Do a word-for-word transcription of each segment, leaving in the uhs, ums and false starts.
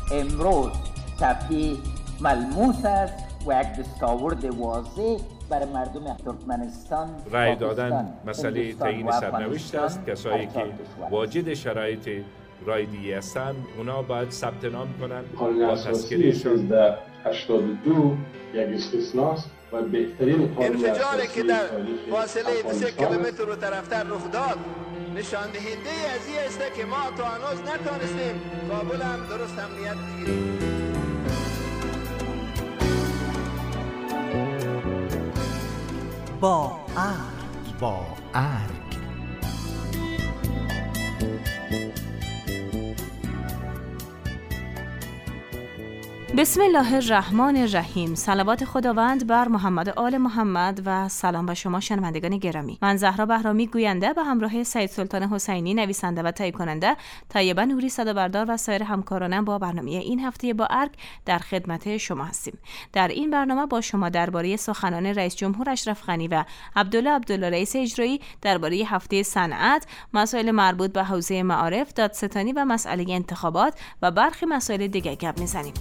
امروز صفحه ملموس است و یک دستاورد واضح برای مردم ترکمنستان رای دادن مسئله تعیین سرنوشت است. کسایی که واجد شرایط رایدی هستند اونا باید ثبت نام کنند با تذکرهشون. در هشتاد و دو یک استثناست و بهترین قانون انفجاری که در فاصله سه کیلومتر رو طرفتر رخ داد نشان دهنده از این است که ما تا هنوز نتونستیم کابل هم درست امنیت بگیریم. با ارگ با ارگ بسم الله الرحمن الرحیم. صلوات خداوند بر محمد و آل محمد و سلام به شما شنوندگان گرامی. من زهرا بهرامی گوینده به همراه سید سلطان حسینی نویسنده و تهیه کننده، طیبه نوری صدابردار و سایر همکارانم با برنامه این هفته با ارگ در خدمت شما هستیم. در این برنامه با شما درباره سخنان رئیس جمهور اشرف غنی و عبدالله عبدالله رئیس اجرایی درباره هفته صنعت، مسائل مربوط به حوزه معارف، دادستانی و مسئله انتخابات و برخی مسائل دیگر گپ میزنیم.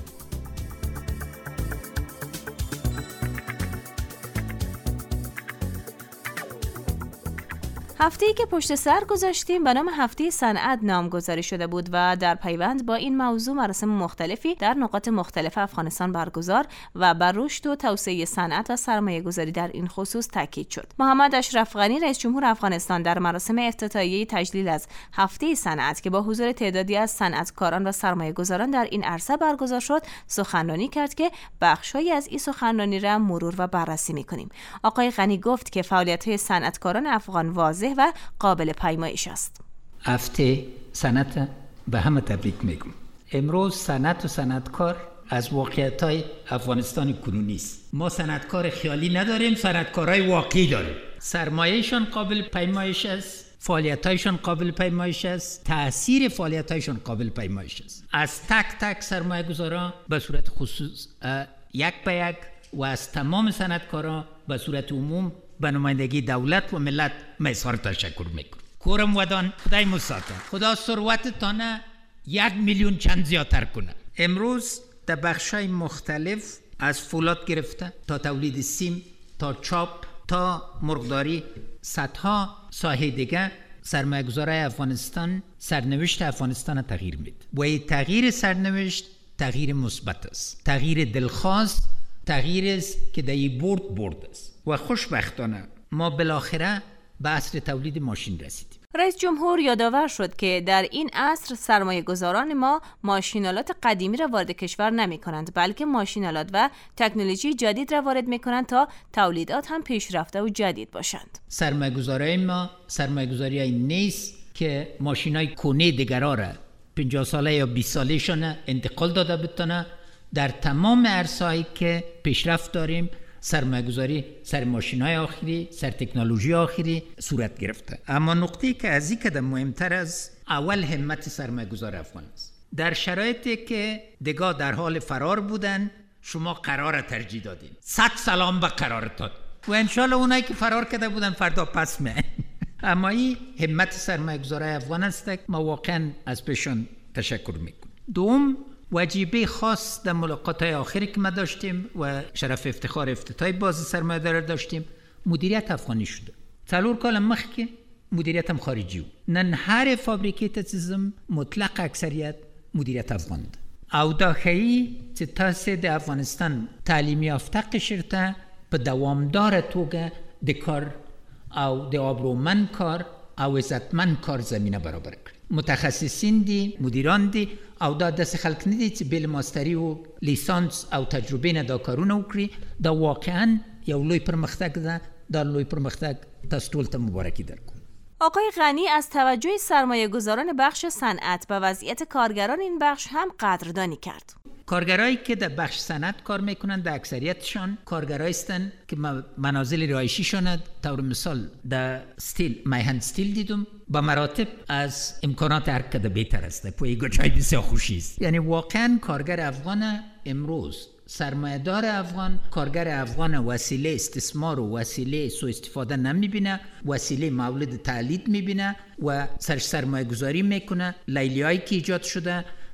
هفته‌ای که پشت سر گذاشتیم به نام هفته صنعت نامگذاری شده بود و در پیوند با این موضوع مراسم مختلفی در نقاط مختلف افغانستان برگزار و بر رشد و توسعه صنعت و سرمایه‌گذاری در این خصوص تاکید شد. محمد اشرف غنی رئیس جمهور افغانستان در مراسم افتتاحیه تجلیل از هفته صنعت که با حضور تعدادی از صنعتکاران و سرمایه‌گذاران در این عرصه برگزار شد، سخنرانی کرد که بخشی از این سخنرانی را مرور و بررسی می‌کنیم. آقای غنی گفت که فعالیت‌های صنعتکاران افغان واضح و قابل پیمایش است. هفته صنعت به همه تبریک میگم. امروز صنعت و صنعتکار از واقعیت‌های افغانستان کنونی است. ما صنعتکار خیالی نداریم، صنعتکارای واقعی داریم. سرمایه‌شان قابل پیمایش است، فعالیت‌هایشان قابل پیمایش است، تأثیر فعالیت‌هایشان قابل پیمایش است. از تک تک سرمایه‌گذاران به صورت خصوص یک به یک و از تمام صنعتکاران به صورت عموم به نمایندگی دولت و ملت من اظهار تشکر میکنم. کورم ودان خدای مساعد، خدا ثروتتان یک میلیون چند زیادتر کنه. امروز در بخشای مختلف از فولاد گرفته تا تولید سیم تا چاپ تا مرغداری صدها ساحه دیگه سرمایه‌گذارای افغانستان سرنوشت افغانستان تغییر میده و این تغییر سرنوشت تغییر مثبت است، تغییر دلخواست، تغییر است که در این برد برد است و خوشبختانه ما بالاخره به عصر تولید ماشین رسیدیم. رئیس جمهور یادآور شد که در این عصر سرمایه گذاران ما ماشینالات قدیمی را وارد کشور نمی کنند، بلکه ماشینالات و تکنولوژی جدید را وارد می کنند تا تولیدات هم پیشرفته و جدید باشند. سرمایه گذاری ما سرمایه گذاری نیست که ماشینای کهنه دیگرا را پنجاه ساله یا بیست سالهشان انتقال داده بتونه. در تمام عرصه‌ای که پیشرفت داریم سرمایه‌گذاری سر ماشین‌های آخری، سر تکنولوژی آخری صورت گرفته. اما نقطه‌ای که از این قدم مهمتر از اول همت سرمایه‌گذار افغان است. در شرایطی که دیگه در حال فرار بودن شما قرار ترجیح دادین. صد سلام به قرارتان و انشالله اونایی که فرار کرده بودن فردا پس میان. اما این همت سرمایه‌گذار افغان است که ما واقعا از پیشون تشکر میکنیم. دوم، واجبه خاص در ملاقات‌های آخری که ما داشتیم و شرف افتخار افتتاحی باز سرمایه‌دار داشتیم مدیریت افغانی شده. چهار کال مخکې مدیریت هم خارجی بود. نن هر فابریکې ته ځم مطلق اکثریت مدیریت افغان ده. او دا ښیي چې تاسې د افغانستان تعلیم یافته قشر ته په دوامداره توګه د کار او د آبرومند کار او عزتمند کار زمینه برابر کړئ. متخصصین دی، مدیران دی او دا دست خلق ندی چې بیل ماستری و لیسانس او تجربه نه دا کارونه وکړي. دا واقعا یو لوی پرمختګ ده. دا لوی پرمختګ تاسو ټول ته مبارکي درکوم. آقای غنی از توجه سرمایه گذاران بخش صنعت به وضعیت کارگران این بخش هم قدردانی کرد. کارگرایی که در بخش صنعت کار میکنند در اکثریتشان کارگرایی هستند که منازل رهایشی شوند. طور مثال در استیل میهن استیل دیدم با مراتب از امکانات هر کده بهتر است. پویگو چای بسیار خوشی است. یعنی واقعا کارگر افغان امروز سرمایه‌دار افغان کارگر افغان وسیله استثمار و وسیله سوء استفاده نمیبینه، وسیله مولد تولید میبینه و سرش سرمایه گذاری میکنه. لیلیایی که ایجاد شده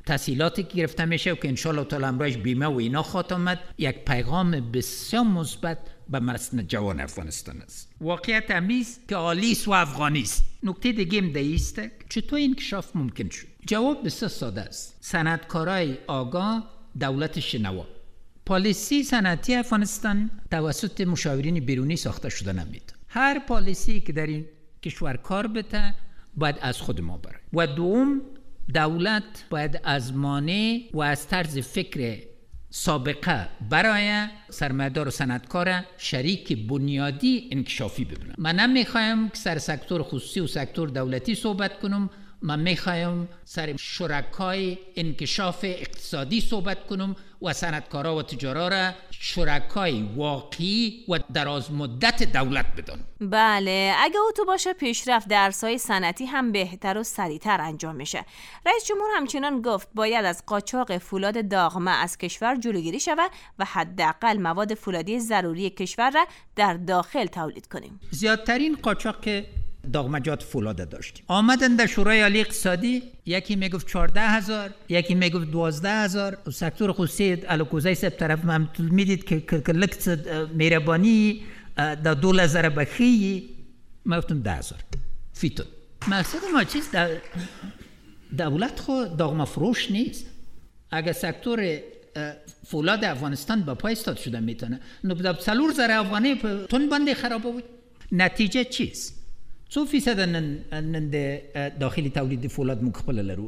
تسهیلاتی که گرفته میشه و که انشالله تعالی امروز بیمه و اینا خواهد آمد، یک پیغام بسیار مثبت به مرسن جوان افغانستان است. واقعیت امیز که آلیس و افغانیست. نکته دیگه هم دیست چطور انکشاف ممکن شد؟ جواب بسیار ساده است. صنعتکارای آگاه، دولت شنوا. پالیسی صنعتی افغانستان توسط مشاورین بیرونی ساخته شده نمیتونه. هر پالیسی که در این کشور کار بده باید از خود ما بره. و دوم، دولت باید از مانع و از طرز فکر سابقه برای سرمایه‌دار و صنعتکار شریک بنیادی انکشافی ببینم. من نمیخوایم که سر سکتور خصوصی و سکتور دولتی صحبت کنم، من میخوایم سر شرکای انکشاف اقتصادی صحبت کنم و صنعتکارا و تجارا را شرکای واقعی و دراز مدت دولت بدانم. بله، اگه اوتو باشه پیشرفت در عرصه‌های صنعتی هم بهتر و سریعتر انجام میشه. رئیس جمهور همچنان گفت باید از قاچاق فولاد داغمه از کشور جلوگیری شود و حداقل مواد فولادی ضروری کشور را در داخل تولید کنیم. زیادترین قاچاق داغمجات فولاد داشتیم. آمدن در شورای عالی اقتصادی، یکی میگفت چهارده هزار، یکی میگفت دوازده هزار. سکتور خصوصی الکوزای سب طرف هم میدید که کلکت مهربانی در دول هزار بخی، ما گفتم ده هزار فیتون. مقصد ما چیز دولت خود داغمه فروش نیست. اگر سکتور فولاد افغانستان با پای استاد شده میتونه نو سلور زر افغانی تون بنده خرابه بود. نتیجه چیست؟ څو فیصد نن د داخلي تولید فولاد مقبل لرو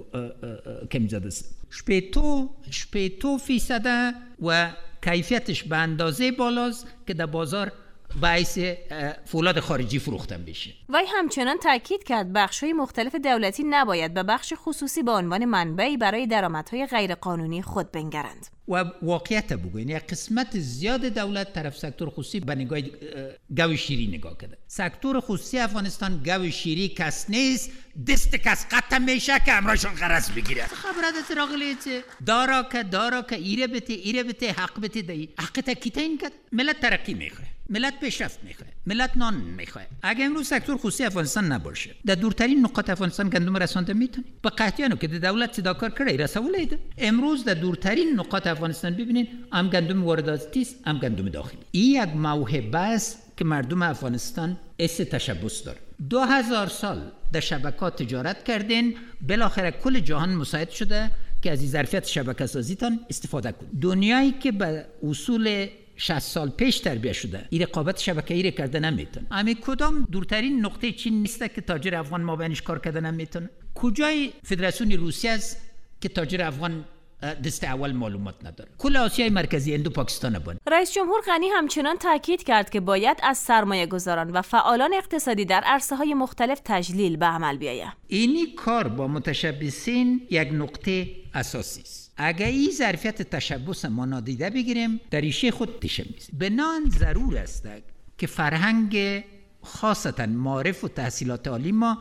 کم زده است؟ شپیتو شپیتو فیصد و کیفیتش به اندازه بالاست که در بازار باعث فولاد خارجی فروختن بشه. وی همچنان تاکید کرد بخش‌های مختلف دولتی نباید به بخش خصوصی به عنوان منبعی برای درآمدهای غیرقانونی خود بنگرند. و واقعیت بگوین یک قسمت زیاد دولت طرف سکتور خصوصی به نگاه گوی شیری نگاه کرده. سکتور خصوصی افغانستان گوی شیری کس نیست، دست کس قطع میشه که امرایشون غرض بگیره. خبرات از راغلیت دارا که دارا که ایره بته ایره بته حق بته دی حق تکیته این که ملت ترقی میخواه، ملت پیشرفت میخواه، ملت نان میخواه. اگه امروز سکتور خصوصی افغانستان نباشه در دورترین نقاط افغانستان گندم رسانده میتونه با قحطیانو که دولت صداکار کرده رسولید. امروز در دورترین نقاط افغانستان ببینین هم گندم وارداتی است هم گندم داخلی. این یک موهبه است که مردم افغانستان اس تشبث داره. دو هزار سال در شبکات تجارت کردین، بالاخره کل جهان مساعد شده که از این ظرفیت شبکه سازیتان استفاده کنید. دنیایی که به اصول شصت سال پیش تربیت شده این رقابت شبکه‌ای را کرده نمیتونه. اما کدام دورترین نقطه چین نیست که تاجر افغان ما بینش کار کرده نمیتونه؟ کجای فدراسیون روسیه است که تاجر افغان دست اول معلومات نداره؟ کل آسیای مرکزی اندو پاکستان بان. رئیس جمهور غنی همچنان تاکید کرد که باید از سرمایه گذاران و فعالان اقتصادی در عرصه‌های مختلف تجلیل به عمل بیاید. اینی کار با متشبثین یک نقطه اساسی است. اگر این ظرفیت تشبث ما نادیده بگیریم در ریشه خود تشمیز. بنان ضرور است که فرهنگ خاصتا معارف و تحصیلات عالی ما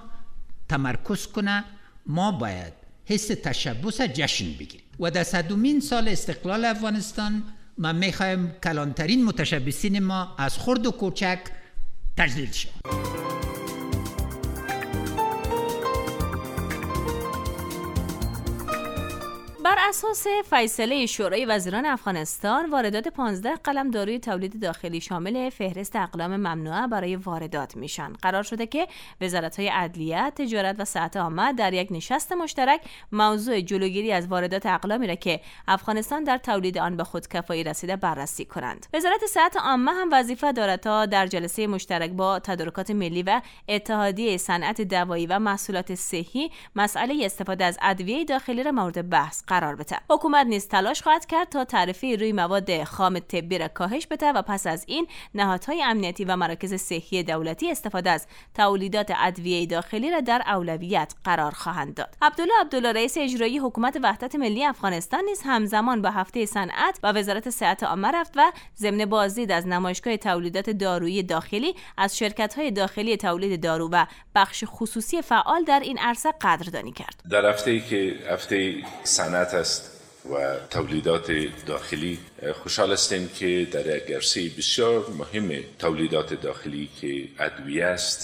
تمرکز کنه. ما باید حس تشبث جشن بگیریم و در صدومین سال استقلال افغانستان ما میخوایم کلانترین متشبثین ما از خرد و کوچک تجلیل شد. بر اساس فیصله شورای وزیران افغانستان واردات پانزده قلم داروی تولید داخلی شامل فهرست اقلام ممنوعه برای واردات میشن. قرار شده که وزارت‌های عدلیه، تجارت و صحت عامه در یک نشست مشترک موضوع جلوگیری از واردات اقلامی را که افغانستان در تولید آن به خودکفایی رسیده بررسی کنند. وزارت صحت عامه هم وظیفه دارد تا در جلسه مشترک با تدارکات ملی و اتحادیه صنعت دوایی و محصولات صحی مسئله استفاده از ادویه داخلی را مورد بحث قرار بده. حکومت نیز تلاش خواهد کرد تا تعرفه روی مواد خام طبی را کاهش بده و پس از این نهادهای امنیتی و مراکز صحی دولتی استفاده از تولیدات ادویه داخلی را در اولویت قرار خواهند داد. عبدالله عبدالله رئیس اجرایی حکومت وحدت ملی افغانستان نیز همزمان با هفته صنعت و وزارت صحت عامه رفت و ضمن بازدید از نمایشگاه تولیدات دارویی داخلی از شرکت‌های داخلی تولید دارو و بخش خصوصی فعال در این عرصه قدردانی کرد. در هفته‌ای که هفته صنعت است و تولیدات داخلی، خوشحال هستیم که در یک عرصه بسیار مهم تولیدات داخلی که ادویه است،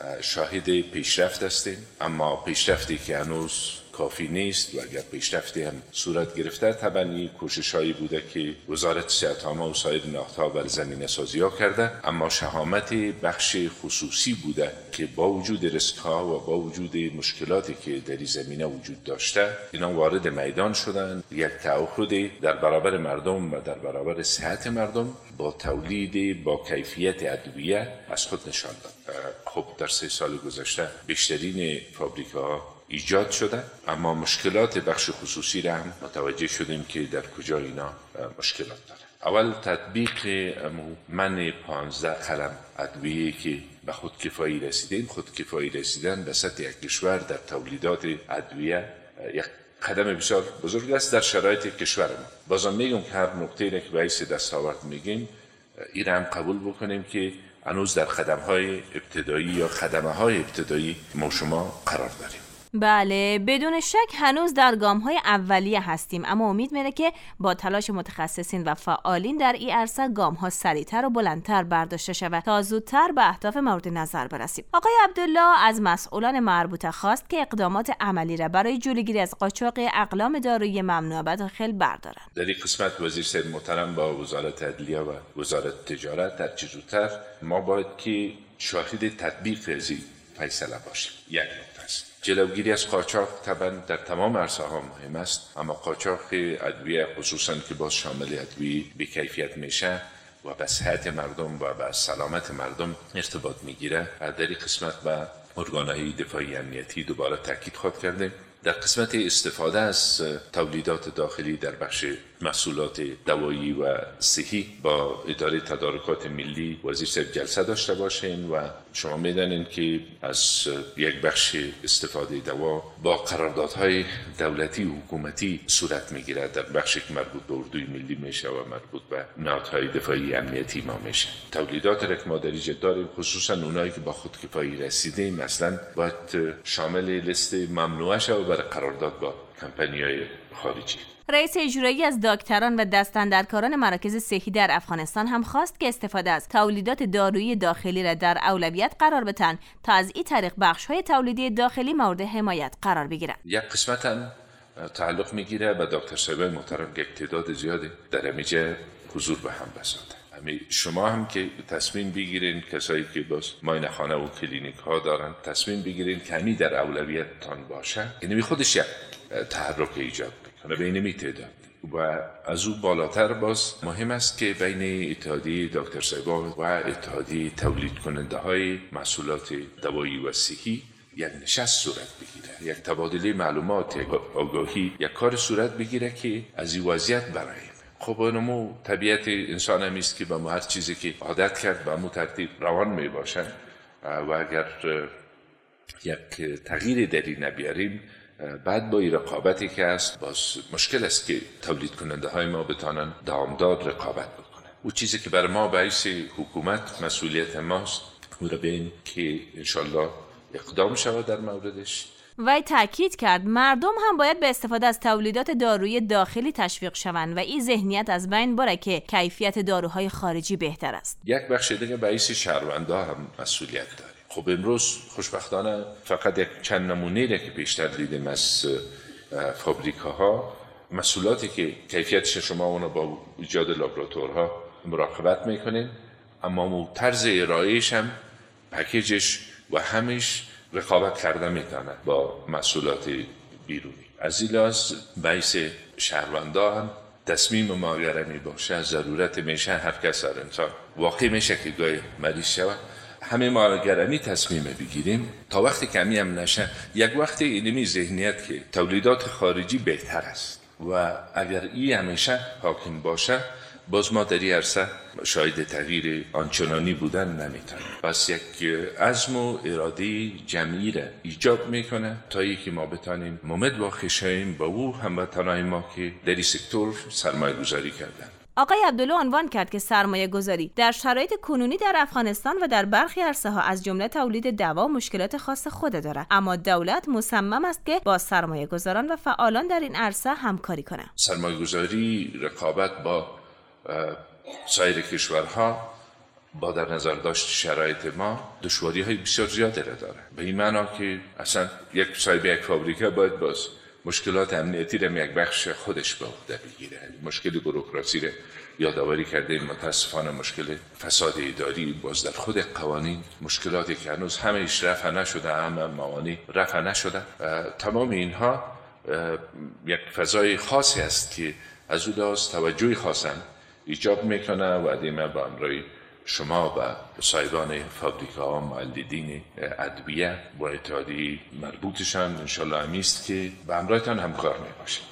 شاهد پیشرفت هستیم، اما پیشرفتی که هنوز کافی نیست و اگر پیشرفتی هم صورت گرفته طبعا این کوشش هایی بوده که وزارت صحت عامه و سایر نهادها بر زمینه سازی ها کرده، اما شهامت بخش خصوصی بوده که با وجود ریسک ها و با وجود مشکلاتی که در این زمینه وجود داشته اینا وارد میدان شدن، یک تعهد در برابر مردم و در برابر صحت مردم با تولید با کیفیت ادویه از خود نشان داد. خب در سه سال گذشته بیشترین فابریکاها ایجاد شده، اما مشکلات بخش خصوصی را هم متوجه شدیم که در کجا اینا مشکلات داره. اول تطبیق من پانزده قلم ادویه که به خودکفایی رسیدیم. خودکفایی رسیدن به سطح یک کشور در تولیدات ادویه یک قدم بسیار بزرگ است در شرایط کشور ما. بازم میگم که هر نقطه‌ای را که به حیث دستاورد میگیم این را هم قبول بکنیم که هنوز در قدم‌های ابتدایی یا قدم‌های ابتدایی ما شما قرار داریم. بله، بدون شک هنوز در گام‌های اولیه هستیم، اما امید میره که با تلاش متخصصین و فعالین در این عرصه گام‌ها سریعتر و بلندتر برداشته شود تا زودتر به اهداف مورد نظر برسیم. آقای عبدالله از مسئولان مربوطه خواست که اقدامات عملی را برای جلوگیری از قاچاق اقلام دارویی ممنوع به داخل بردارند. در این قسمت وزیر صاحب محترم با وزارت عدلیه و وزارت تجارت در چه زودتر ما باید که شاهد تطبیق از فیصله باشیم. یک نکته است. جلوگیری از قاچاق طبعا در تمام عرصه ها مهم است، اما قاچاق ادویه خصوصا که باز شامل ادویه بی کیفیت میشه و به صحت مردم و به سلامت مردم ارتباط میگیره. در این قسمت به ارگان‌های دفاعی امنیتی دوباره تاکید خواهد کردیم. در قسمت استفاده از تولیدات داخلی در بخش محصولات دوایی و صحی با اداره تدارکات ملی وزیر صاحب جلسه داشته باشین و شما میدانید که از یک بخش استفاده دوا با قراردادهای دولتی و حکومتی صورت میگیره در بخشی که مربوط به اردوی ملی میشه و مربوط به نهادهای دفاعی امنیتی ما میشه. تولیدات را که ما در اینجا داریم خصوصا اونایی که با خودکفایی رسیدیم مثلا باید شامل لیست ممنوعه شه و برای قرارداد با کمپانی‌های خارجی. رئیس اجرایی از دکتران و دستاندرکاران مراکز صحی در افغانستان هم خواست که استفاده از تولیدات دارویی داخلی را در اولویت قرار بدن تا از این طریق بخش‌های تولیدی داخلی مورد حمایت قرار بگیرند. یک قسمت هم تعلق میگیره به دکتر صاحب محترم که تعداد زیادی در امیجه حضور به هم بساده. شما هم که تصمیم بگیرین، کسایی که باز ماین خانه و کلینیک ها دارن تصمیم بگیرین کمی در اولویتتان باشه، اینمی خودش یک تحرک ایجاد میکنه به اینمی تعداد. و از او بالاتر باز مهم است که بین اتحادیه دکتر صاحبان و اتحادیه تولید کننده های محصولات دوایی و صحی یک نشست صورت بگیره، یک تبادله معلومات، یک آگاهی، یک کار صورت بگیره که از این وضعیت براییم. خب اینمو طبیعت انسان هم است که با هر چیزی که عادت کرد به مو ترتیب روان می باشن و اگر یک تغییر در این نبیاریم بعد با این رقابتی که هست باز مشکل است که تولید کننده های ما بتانن دوامدار رقابت بکنن. او چیزی که بر ما باعث حکومت مسئولیت ماست او را بین که انشالله اقدام شود در موردش. وی تاکید کرد مردم هم باید به استفاده از تولیدات دارویی داخلی تشویق شوند و این ذهنیت از بین بره که کیفیت داروهای خارجی بهتر است. یک بخش دیگه باعث شهروندا هم مسئولیت داره. خب امروز خوشبختانه فقط یک چند نمونه را که بیشتر دیدیم از فابریکاها، محصولاتی که کیفیتش شما اونو با ایجاد لابراتورها مراقبت میکنین، اما طرز ارائهش هم پکیجش و همش رقابت کرده میتونه با محصولات بیرونی. از این لحاظ باعث شهروندا هم تصمیم ما اگر می باشه ضرورت میشه هر کس هر انسان واقعی میشه که گاهی مریض شود. همه ما اگر تصمیم بگیریم تا وقتی کمی هم نشه یک وقتی اینمی ذهنیت که تولیدات خارجی بهتر است و اگر این همیشه حاکم باشه باز ما در این عرصه شاید تغییر آنچنانی بودن نمیتونیم. پس یک عزم و اراده جمعی را ایجاب میکنه تا یکی ما بتانیم ممد واقع شویم با او هموطنان ما که در این سکتور سرمایه گذاری کردن. آقای عبدالله عنوان کرد که سرمایه گذاری در شرایط کنونی در افغانستان و در برخی عرصه ها از جمله تولید دوا مشکلات خاص خود دارد، اما دولت مصمم است که با سرمایه گذاران و فعالان در این عرصه همکاری کنه. سرمایه گذاری، رقابت با سایر کشورها با در نظر داشت شرایط ما دشواری های بسیار زیادی را داره. به این معنا که اصلا یک صاحب یک فابریکه باید باز مشکلات امنیتی را یک بخش خودش به عهده بگیره. مشکل بوروکراسی را یادآوری کرده، متاسفانه مشکل فساد اداری باز در خود قوانین، مشکلاتی که هنوز همه ایش رفع نشده، همه موانع رفع نشده. تمام اینها یک فضای خاصی است که از او لحاظ توجهی خاصن ایجاب میکنه و دیمه با امرای شما و صاحبان فابریکا و مولدین ادویه با اتحادیه مربوطشان انشالله همیست که به امرایتان همکار میباشید.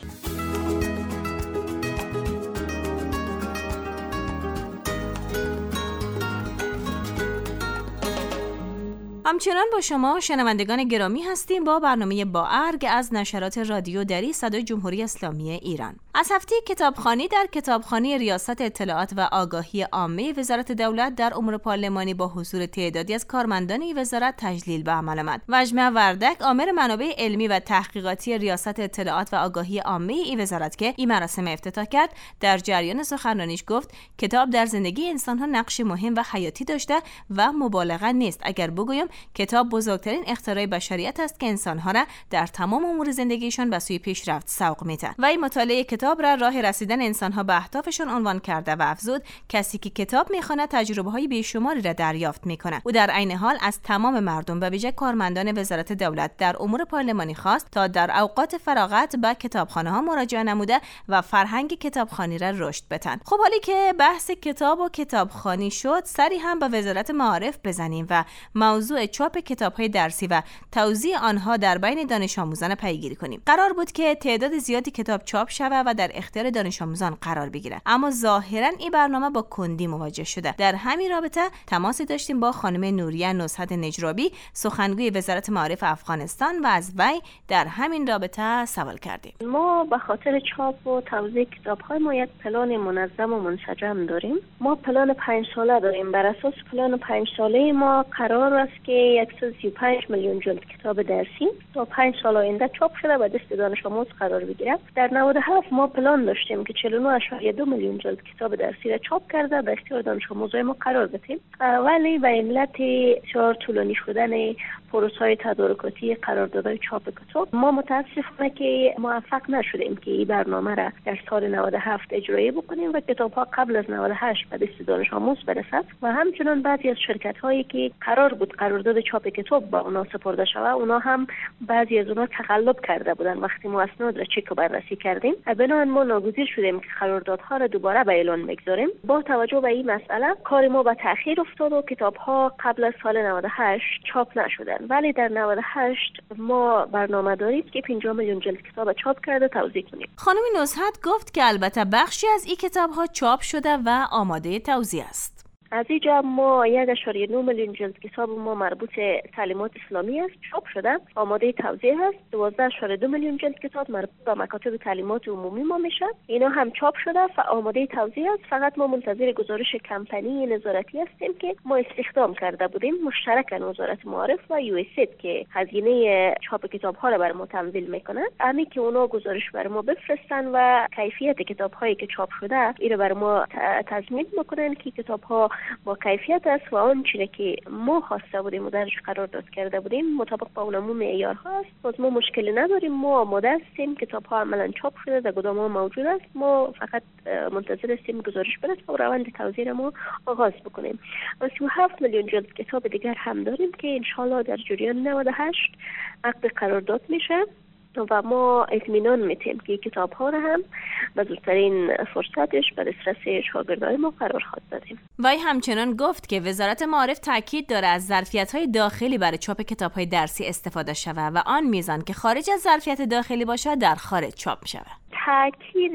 همچنان با شما شنوندگان گرامی هستیم با برنامه با ارگ از نشرات رادیو دری صدای جمهوری اسلامی ایران. از هفته کتابخوانی در کتابخانه ریاست اطلاعات و آگاهی عامه وزارت دولت در امور پارلمانی با حضور تعدادی از کارمندان این وزارت تجلیل به عمل آمد. وجمه وردک، آمر منابع علمی و تحقیقاتی ریاست اطلاعات و آگاهی عامه این وزارت که این مراسم افتتاح کرد، در جریان سخنرانیش گفت کتاب در زندگی انسان‌ها نقش مهم و حیاتی داشته و مبالغه نیست اگر بگویم کتاب بزرگترین اختراع بشریت است که انسان‌ها را در تمام امور زندگیشان به سوی پیشرفت سوق می‌دهد. و این مطالعه کتاب را راه رسیدن انسان‌ها به اهدافشان عنوان کرده و افزود کسی که کتاب می‌خواند تجربه‌های بیشماری را دریافت می‌کند. او در عین حال از تمام مردم و ویژه کارمندان وزارت دولت در امور پارلمانی خواست تا در اوقات فراغت به کتابخانه‌ها مراجعه نموده و فرهنگ کتابخوانی را رشد بدهند. خب حالی که بحث کتاب و کتابخوانی شد، سری هم به وزارت معارف بزنیم و موضوع چاپ کتاب‌های درسی و توزیع آنها در بین دانش آموزان پیگیری کنیم. قرار بود که تعداد زیادی کتاب چاپ شود و در اختیار دانش آموزان قرار بگیرد، اما ظاهراً این برنامه با کندی مواجه شده. در همین رابطه تماسی داشتیم با خانم نوریه نصحت نجرابی، سخنگوی وزارت معارف افغانستان، و از وی در همین رابطه سوال کردیم. ما به خاطر چاپ و توزیع کتاب‌های ما یک پلان منظم و منسجم داریم. ما پلان پنج ساله داریم. بر اساس پلان پنج ساله ما قرار است که صد و سی و پنج میلیون جلد کتاب درسی تا پنج سال آینده چاپ شده و دست دانش آموز قرار بگیره. در نود و هفت ما پلان داشتیم که چهل و نه ممیز دو میلیون جلد کتاب درسی را چاپ کرده به اختیار دانش آموزای ما قرار بدیم، ولی به علت بسیار طولانی شدن پروسه‌های تدارکاتی قراردادهای چاپ کتاب ما متاسفانه که موفق نشدیم که این برنامه را در سال نود و هفت اجرایی بکنیم و کتاب‌ها قبل از نود و هشت به دست دانش آموز برسد. و همچنین بعضی از شرکت‌هایی که قرار بود قرارداد چاپ کتاب با اونا سپرده شود، اونا هم بعضی از اونا تقلب کرده بودن. وقتی ما اسناد را چک و بررسی کردیم، بنابراین ما ناگزیر شدیم که قراردادها را دوباره به اعلان بگذاریم. با توجه به این مسئله کار ما به تأخیر افتاد و کتاب‌ها قبل از سال نود و هشت چاپ نشدن، ولی در نود و هشت ما برنامه داریم که پنجاه میلیون جلد کتاب چاپ کرده توزیع کنیم. خانم نصحت گفت که البته بخشی از این کتاب‌ها چاپ شده و آماده توزیع است. از اینجا ما یک اشاری نه میلیون جلد کتاب ما مربوط تعلیمات اسلامی است چاپ شده، آماده توزیع است. دوازده اشاری دو میلیون جلد کتاب مربوط به مکاتب تعلیمات عمومی ما میشه، اینا هم چاپ شده و آماده توزیع است. فقط ما منتظر گزارش کمپانی نظارتی هستیم که ما استخدام کرده بودیم مشترکاً وزارت معارف و یو اس اد که هزینه چاپ کتاب ها را بر ما تمویل میکنه. همین که اونا گزارش بر ما بفرستن و کیفیت کتاب هایی که چاپ شده این بر ما تضمین میکنن که کتاب ها با کیفیت است و آن چیزی که ما خواسته بودیم و درش قرار داد کرده بودیم مطابق با اون معیارها است. باز ما مشکلی نداریم، ما آماده هستیم، کتاب ها عملاً چاپ شده در گدام ها موجود است. ما فقط منتظر هستیم گزارش برسه و روند توزیع ما آغاز بکنیم. و سی و هفت میلیون جلد کتاب دیگر هم داریم که ان شاء الله در جریان نود و هشت عقد قرارداد میشه و ما اطمینان میتیم که کتاب ها را هم به زودترین فرصتش به دسترس شاگردای ما قرار خواهد دادیم. وی همچنان گفت که وزارت معارف تاکید داره از ظرفیت های داخلی برای چاپ کتاب های درسی استفاده شود و آن میزان که خارج از ظرفیت داخلی باشد در خارج چاپ شود. تاکید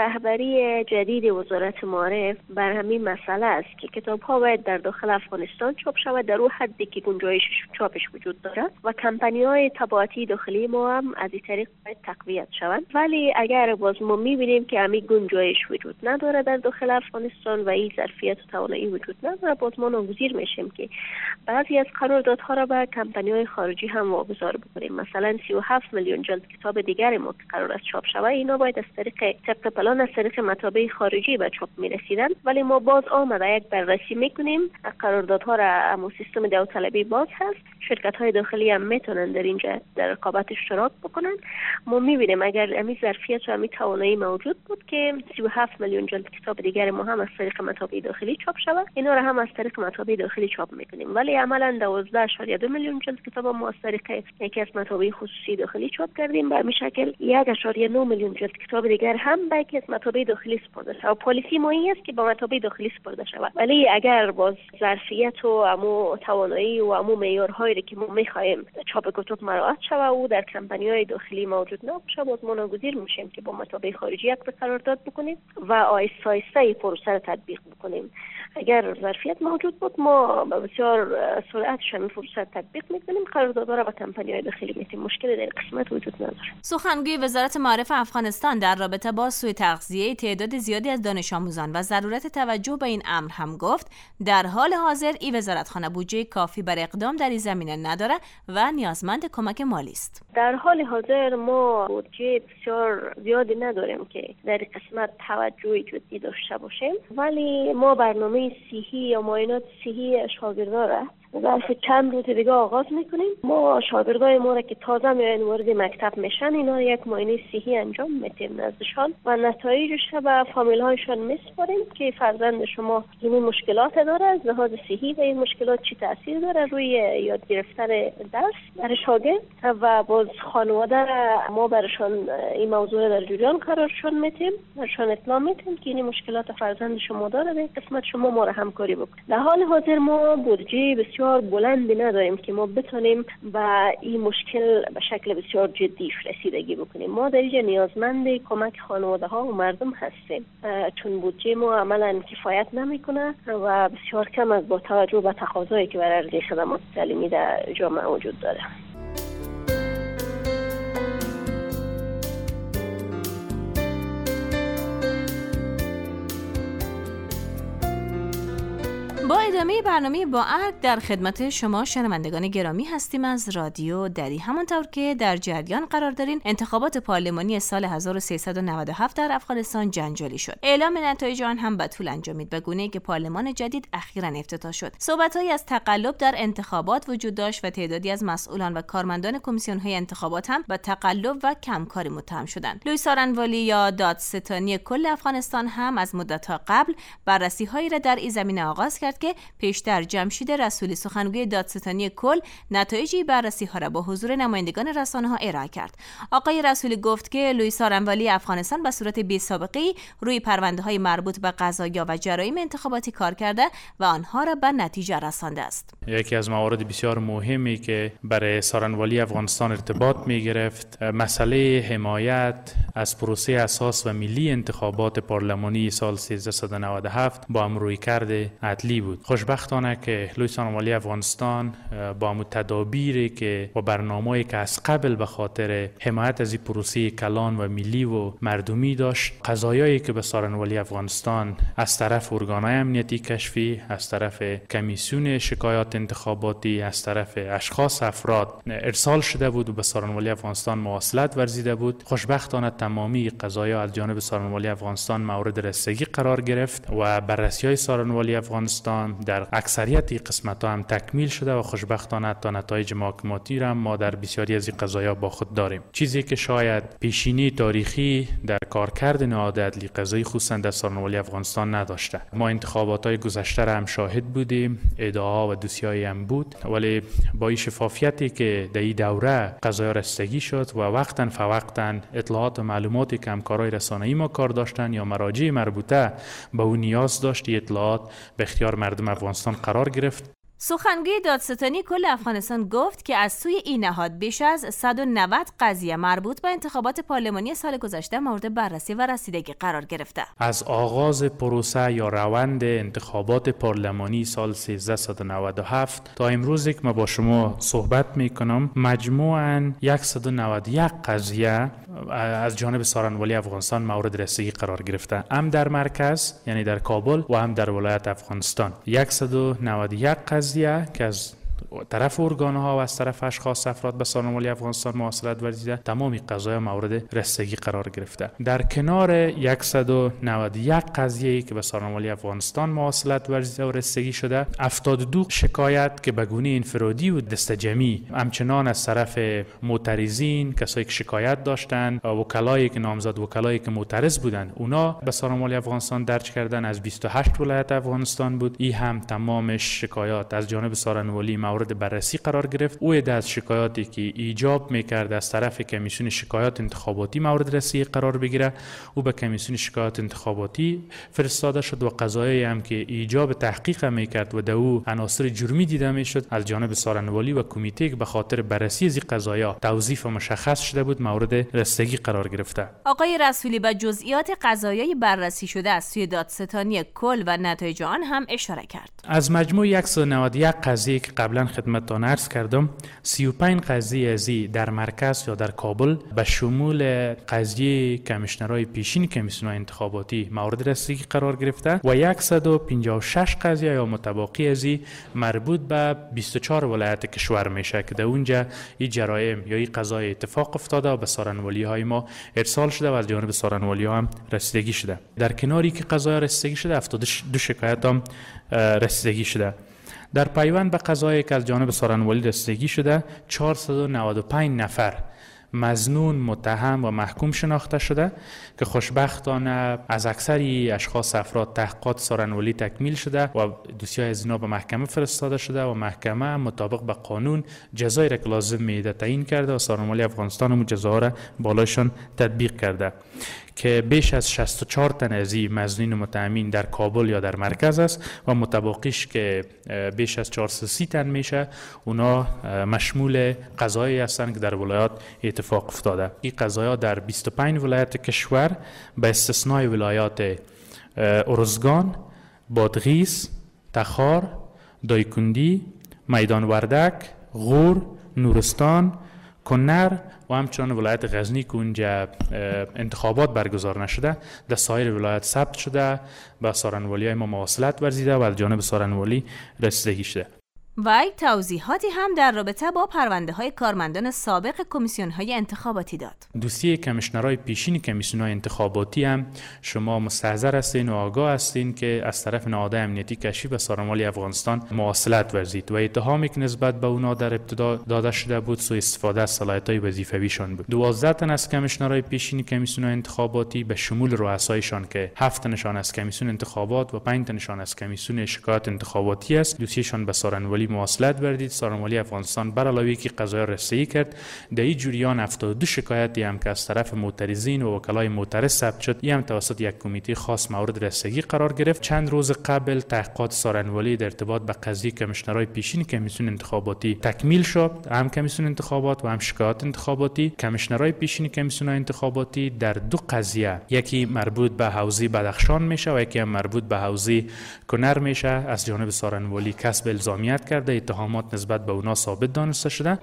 رهبری جدید وزارت معارف بر همین مسئله است که کتاب ها باید در داخل افغانستان چاپ شود در اون حدی که گنجایش چاپش وجود دارد و کمپانی های طباعتی داخلی ما هم از این طریق باید تقویت شوند. ولی اگر باز ما میبینیم که همین گنجایش وجود نداره در داخل افغانستان و این ظرفیت و توانایی وجود نداره، باز ما ناگزیر میشیم که بعضی از قراردادها را به کمپانی های خارجی هم واگذار بکنیم. مثلا سی و هفت میلیون جلد کتاب دیگر ما که قرار است چاپ شود، اینا باید باید از طریق طبق پلان از طریق مطابع خارجی به چاپ می‌رسیدن، ولی ما باز آمده یک بررسی میکنیم. قراردادها را امو سیستم داوطلبی باز هست، شرکت‌های داخلی هم میتونن در اینجا در رقابت اشتراک بکنن. ما می‌بینیم اگر امی ظرفیت و امی توانایی موجود بود که سی و هفت میلیون جلد کتاب دیگر ما هم از طریق مطابع داخلی چاپ شود، اینا را هم از طریق مطابع داخلی چاپ میکنیم. ولی عملاً دوازده اشاریه دو میلیون جلد کتاب ما از طریق یکی از مطابع خصوصی داخلی چاپ کردیم. به همین شکل یک اشاریه نه میلیون جلد کتاب دیگر هم به یکی از مطابع داخلی سپرده شود. پالیسی ما این است که با مطابع داخلی سپرده شود، ولی اگر باز ظرفیت و امو توانایی و امو معیارهایی که ما می‌خوایم چاپ کتاب مراعات شود و در کمپانی‌های داخلی موجود نباشه، باز ما ناگزیر میشیم که با مطابع خارجی یک قرارداد بکنیم و آیسته آیسته پروسه را تطبیق بکنیم. اگر ظرفیت موجود بود ما بسیار سرعت شامل فرصت تطبیق میکنیم، قراردادها را با کمپانی‌های داخلی میتیم، مشکلی در قسمت وجود نداره. سخنگوی وزارت معارف افغانستان در رابطه با سوء تغذیه تعداد زیادی از دانش آموزان و ضرورت توجه به این امر هم گفت در حال حاضر این وزارتخانه بودجه کافی بر اقدام در این زمینه نداره و نیازمند کمک مالی است. در حال حاضر ما بودجه بسیار زیادی نداریم که در قسمت توجه جدی داشته باشیم، ولی ما برنامه صحی یا معاینات صحی شاگردان را ظرف چند روز دیگه آغاز میکنیم. ما شاگردای ما را که تازه میاین وارد مکتب میشن، اینا یک معاینه صحی انجام میدیم نزدشان و نتایجش به فامیل هایشان میسپاریم که فرزند شما این مشکلات داره، از لحاظ صحی و این مشکلات چی تاثیر داره روی یاد گرفتن درس در شاگرد، و باز خانواده را ما برشان این موضوع در جریان قرارشان میدیم، برشان اطلاع میدیم که این مشکلات فرزند شما داره، به قسمت شما ما را همکاری بکنید. در حال حاضر ما بودجه بسیار بلندی نداریم که ما بتونیم با این مشکل به شکل بسیار جدی رسیدگی بکنیم. ما در اینجا نیازمند کمک خانواده ها و مردم هستیم، چون بودجه ما عملا کفایت نمیکنه و بسیار کم از با توجه به تقاضایی که برای عرضه خدمات تعلیمی در جامعه وجود داره. با ادامه برنامه با ارگ در خدمت شما شنوندگان گرامی هستیم از رادیو دری. همونطور که در جریان قرار دارین، انتخابات پارلمانی سال هزار و سیصد و نود و هفت در افغانستان جنجالی شد. اعلام نتایج آن هم به طول انجامید، به گونه‌ای که پارلمان جدید اخیراً افتتاح شد. صحبت‌هایی از تقلب در انتخابات وجود داشت و تعدادی از مسئولان و کارمندان کمیسیون‌های انتخابات هم به تقلب و کمکاری متهم شدند. لوی سارنوالی یا دادستانی کل افغانستان هم از مدت‌ها قبل بررسی‌هایی را در این زمینه آغاز کرد که پیشتر جمشید رسولی سخنگوی دادستانی کل نتایج بررسی‌ها را با حضور نمایندگان رسانه‌ها ارائه کرد. آقای رسولی گفت که لوی سارنوالی افغانستان به صورت بی‌سابقه‌ای روی پرونده‌های مربوط به قضایا و جرایم انتخاباتی کار کرده و آنها را به نتیجه رسانده است. یکی از موارد بسیار مهمی که برای سارنوالی افغانستان ارتباط می‌گرفت مسئله حمایت از پروسه اساس و ملی انتخابات پارلمانی سال سیزده و نود و هفت با رویکرد عدلی بود. خوشبختانه که لوی سارنوالی افغانستان با تدابیری که و برنامه‌ای که از قبل به خاطر حمایت از این پروسه کلان و ملی و مردمی داشت، قضایایی که به سارنوالی افغانستان از طرف ارگان‌های امنیتی کشفی، از طرف کمیسیون شکایات انتخاباتی، از طرف اشخاص افراد ارسال شده بود و به سارنوالی افغانستان مواصلت ورزیده بود، خوشبختانه تمامی قضایا از جانب سارنوالی افغانستان مورد رسیدگی قرار گرفت و بررسی‌های سارنوالی افغانستان در اکثریت قسمت‌ها هم تکمیل شده و خوشبختانه تا نتایج محاکماتی را ما در بسیاری از این قضایا با خود داریم. چیزی که شاید پیشینی تاریخی در کارکرد نهاد عدلی قضایی خصوصا در سارنوالی افغانستان نداشته. ما انتخابات‌های گذشته را هم شاهد بودیم، ادعاها و دوسیه‌ای هم بود، ولی با این شفافیتی که در این دوره قضایا رسیدگی شد و وقتاً فوقتاً اطلاعات و معلوماتی که همکارای رسانه‌ای ما کار داشتن یا مراجع مربوطه به اون نیاز داشت، اطلاعات به اختیار مردم افغانستان قرار گرفت. سخنگوی دادستانی کل افغانستان گفت که از سوی این نهاد بیش از صد و نود قضیه مربوط به انتخابات پارلمانی سال گذشته مورد بررسی و رسیدگی قرار گرفته. از آغاز پروسه یا روند انتخابات پارلمانی سال سیزده و نود و هفت تا امروز که ما با شما صحبت میکنم، مجموعاً صد و نود و یک قضیه از جانب سارنوالی افغانستان مورد رسیدگی قرار گرفته، هم در مرکز یعنی در کابل و هم در ولایت افغانستان. صد و نود و یک قضیه که از طرف ارگان‌ها و از طرف اشخاص افراد به سارنوالی افغانستان مواصلت ورزیده، تمامی قضایا مورد رسیدگی قرار گرفته. در کنار صد و نود و یک قضیه‌ای که به سارنوالی افغانستان مواصلت ورزیده و رسیدگی شده، هفتاد و دو شکایت که به گونه انفرادی و دست جمعی همچنان از طرف معترضین، کسایی که شکایت داشتند، وکلایی که نامزد وکلایی که معترض بودند، اونا به سارنوالی افغانستان درج کردن. از بیست و هشت ولایت افغانستان بود. این هم تمامش شکایات از جانب سارنوالی مورد بررسی قرار گرفت. او عده از شکایاتی که ایجاب میکرد از طرف کمیسیون شکایات انتخاباتی مورد رسیدگی قرار بگیره، او به کمیسیون شکایات انتخاباتی فرستاده شد و قضایی هم که ایجاب تحقیق میکرد و در او عناصر جرمی دیده میشد از جانب سارنوالی و کمیته که به خاطر بررسی از این قضایا توظیف مشخص شده بود مورد رسیدگی قرار گرفته. آقای رسولی به جزئیات قضایای بررسی شده از سوی دادستانی کل و نتایج آن هم اشاره کرد. از مجموع صد و نود و یک قضیه که قبلا خدمتتان عرض کردم، سی و پنج قضیه ازی در مرکز یا در کابل به شمول قضیه کمیشنرای پیشین کمیسیون انتخاباتی مورد رسیدگی قرار گرفته و صد و پنجاه و شش قضیه یا متباقی ازی مربوط به بیست و چهار ولایت کشور میشه که در اونجا این جرایم یا این قضای اتفاق افتاده و به سارنوالی های ما ارسال شده و از جانب سارنوالی ها هم رسیدگی شده. در کناری که قضای رسیدگی شده، هفتاد و دو شکایت هم رسیدگی شده. در پیوند به قضایی که از جانب سارنوالی رسیدگی شده، چهارصد و نود و پنج نفر مظنون، متهم و محکوم شناخته شده که خوشبختانه از اکثری اشخاص افراد تحقیقات سارنوالی تکمیل شده و دوسیه از اینا به محکمه فرستاده شده و محکمه مطابق به قانون جزایی را که لازم میده تعیین کرده و سارنوالی افغانستان هم جزاها را بالایشان تطبیق کرده که بیش از شصت و چهار تن از این مظنون متهمین در کابل یا در مرکز است و متباقیش که بیش از چهارصد و سی تن میشه اونا مشمول قضایی هستند که در ولایات اتفاق افتاده. این قضایا در بیست و پنج ولایت کشور به استثنای ولایات ارزگان، بادغیس، تخار، دایکندی، میدان وردک، غور، نورستان، کنر و همچنان ولایت غزنی که اونجا انتخابات برگزار نشده در سایر ولایت ثبت شده، به سارنوالی های ما مواصلت ورزیده و از جانب سارنوالی رسیدگی شده. و توضیحاتی هم در رابطه با پرونده های کارمندان سابق کمیسیون های انتخاباتی داد. دوسیه کمیشنرهای پیشین کمیسیون های انتخاباتی هم شما مستحضر هستین و آگاه هستین که از طرف نهادهای امنیتی کشفی به سارنوالی افغانستان مواصلت ورزید و اتهامی که نسبت به اونا در ابتدا داده شده بود سوء استفاده از صلاحیت‌های وظیفویشان بود. دوازده تن از کمیشنرهای پیشین کمیسیون های انتخاباتی به شمول رؤسایشان که هفت تنشان از کمیسیون انتخابات و پنج تنشان از کمیسیون شکایات انتخاباتی است، دوسیه‌شان به سارنوالی مواصلت وردید. سارنوالی افغانستان بر علاوه که قضایا رسیدگی کرد، در این جریان هفتاد و دو شکایتی هم که از طرف معترضین و وکلای معترض ثبت شد، این هم توسط یک کمیته خاص مورد رسیدگی قرار گرفت. چند روز قبل تحقیقات سارنوالی در ارتباط به قضیه کمیشنرهای پیشین کمیسیون انتخاباتی تکمیل شد، هم کمیسیون انتخابات و هم شکایات انتخاباتی. کمیشنرهای پیشین کمیسیون انتخاباتی در دو قضیه، یکی مربوط به حوزه بدخشان میشه و یکی هم مربوط به حوزه کنر میشه، از جانب سارنوالی کسب الزامیت کرده، اتهامات نسبت به اونا ثابت دانسته شده.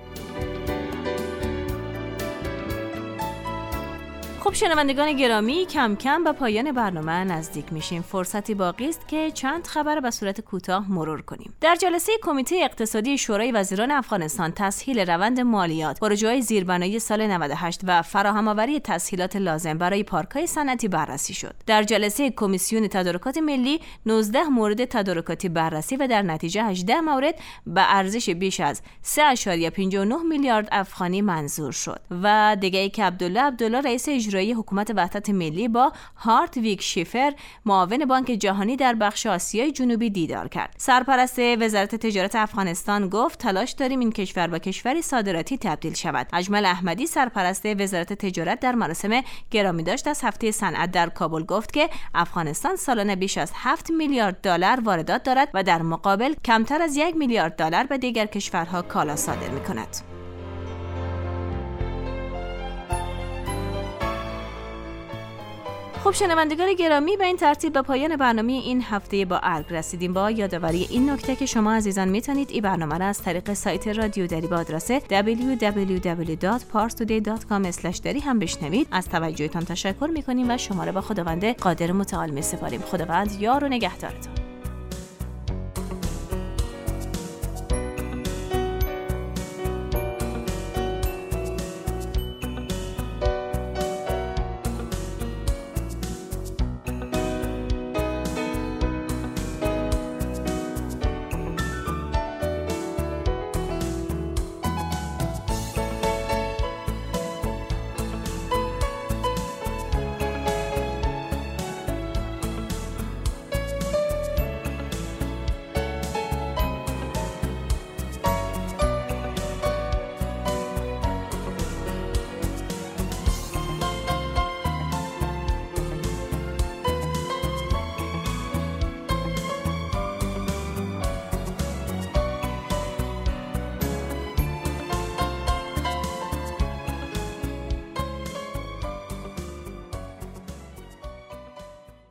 خب شنوندگان گرامی، کم کم به پایان برنامه نزدیک میشیم. فرصتی باقی است که چند خبر به صورت کوتاه مرور کنیم. در جلسه کمیته اقتصادی شورای وزیران افغانستان تسهیل روند مالیات، پروژه‌های زیربنایی سال نود و هشت و فراهم‌آوری تسهیلات لازم برای پارک‌های صنعتی بررسی شد. در جلسه کمیسیون تدارکات ملی نوزده مورد تدارکاتی بررسی و در نتیجه هجده مورد به ارزش بیش از سه و پنجاه و نه میلیارد افغانی منظور شد. و دیگه ای که عبدالله عبدالله رئیس اجرایی حکومت وحدت ملی با هارتویگ شیفر معاون بانک جهانی در بخش آسیای جنوبی دیدار کرد. سرپرست وزارت تجارت افغانستان گفت تلاش داریم این کشور به کشوری صادراتی تبدیل شود. اجمل احمدی سرپرست وزارت تجارت در مراسم گرامی داشت از هفته صنعت در کابل گفت که افغانستان سالانه بیش از هفت میلیارد دلار واردات دارد و در مقابل کمتر از یک میلیارد دلار به دیگر کشورها کالا صادر می‌کند. خب شنوندگان گرامی، به این ترتیب به پایان برنامه این هفته با ارگ رسیدیم. با یادآوری این نکته که شما عزیزان میتونید این برنامه را از طریق سایت رادیو دری با آدرس دبلیو دبلیو دبلیو دات پارس تودی دات کام اسلش دری هم بشنوید. از توجهتان تشکر میکنیم و شما را به خداوند قادر متعال میسپاریم. خداوند یار و نگهدارتان.